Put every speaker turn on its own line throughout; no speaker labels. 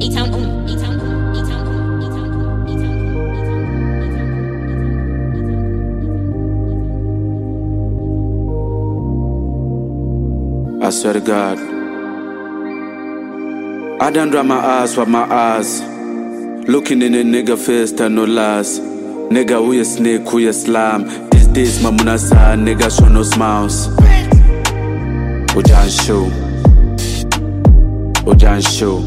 I swear to God, I done dry my eyes with my eyes. Looking in a nigga face, tell no lies. Nigga, we a snake, we a slime. These days, my munasa, nigga show no smiles. Ojan show. Ojan show.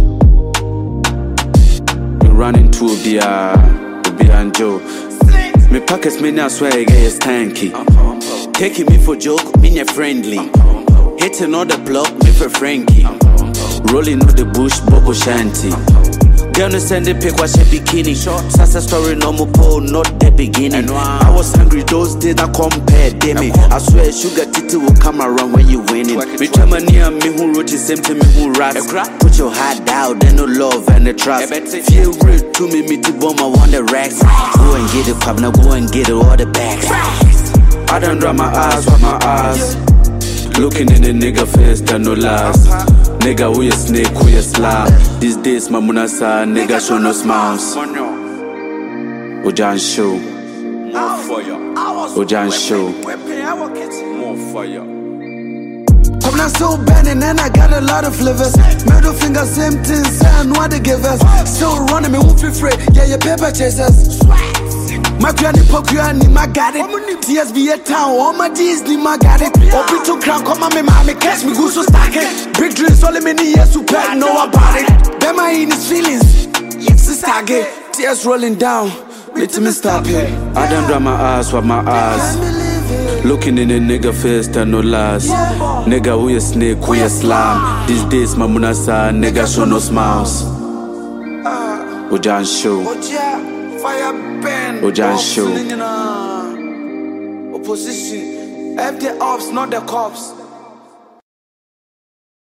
You run into Obi and Joe. Me pockets, me now swear I get stanky. Taking me for joke, me not friendly. Hitting on the block, me for Frankie. Rolling on the bush, Bobo Shanty. Girl, no send the pic, watch a bikini. Sasa story, no more pole, not the beginning. I was hungry those days, I compared, damn it. I swear, sugar titty will come around when you winning. Me tell me near me who wrote the same to me who raps. Put your heart down, then no love and the trust. Feel real to me to bomb, I want the racks. Go and get it, pop, now go and get it, all the bags. I done dry my eyes with my eyes. Looking in the nigga face, tell no lies. Nigga, we a snake, we a slime. These days, my munasa, nigga show no smiles. Ojan show.
More fire.
Ojan show.
More fire.
I'm not so burning and I got a lot of flavors. Middle finger, same things, and what they give us. Still running me, won't feel free. Yeah, your paper chasers. My granny, Pokuyani, my got it. TSB a town, all my Disney, my got it. Open to crowd, come on, me, mommy, catch me, go so stack it. Big dreams, only many years to pay, know about it. Bema in his feelings, it's a target. Tears rolling down, let me stop it.
I done dry my eyes with my eyes. Looking in the nigga face, tell no lies. Nigga, we a snake, we a slime. These days, my munasa, nigga show no smiles. Ojan show.
Fire pen.
Ojan show.
Opposition. F the ops, not the cops.